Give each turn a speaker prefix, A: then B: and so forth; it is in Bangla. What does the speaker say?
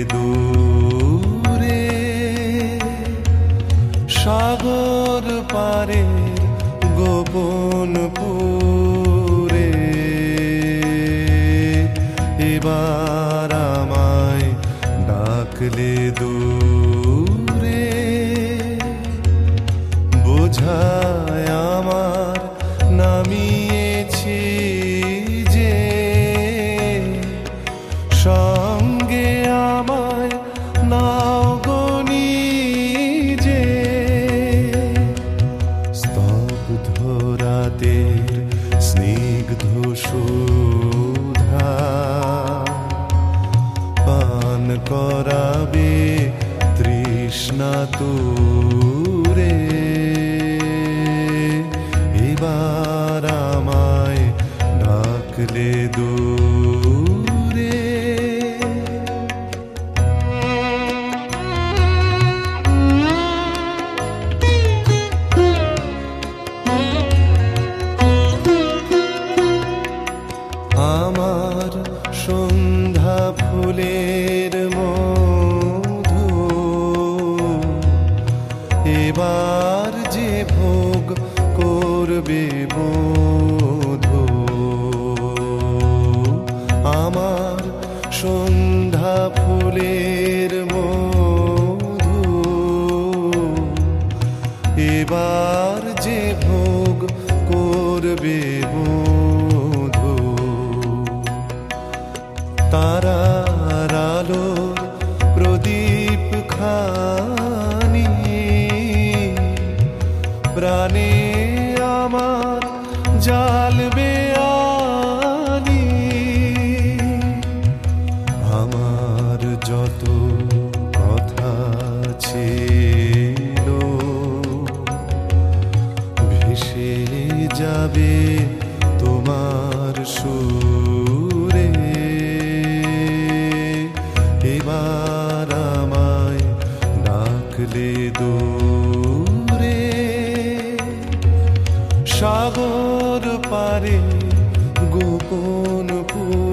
A: দূরে সাগর পারে গোপন পুরে এবার আমায় ডাকলে দূরে বোঝায় আমার নামিয়েছি যে সঙ্গে আমায় নাও গনি যে স্তব্ধ রাতের স্নিগ্ধ সুধা পান করাবে তৃষ্ণা তুরে এবার আমায় ডাকলে দূরে আমার সন্ধ্যা ফুলের মধু এবার যে ভোগ করবে বধূ আমার সন্ধ্যা ফুলের মধু এবার যে ভোগ করবে বধূ তারার আলোর প্রদীপ খানি প্রাণে আমার জ্বালবে আনি আমার যত কথা ছিল ভেসে যাবে তোমার সুরে এবার আমায় ডাকলে দূরে সাগর পারে গোপন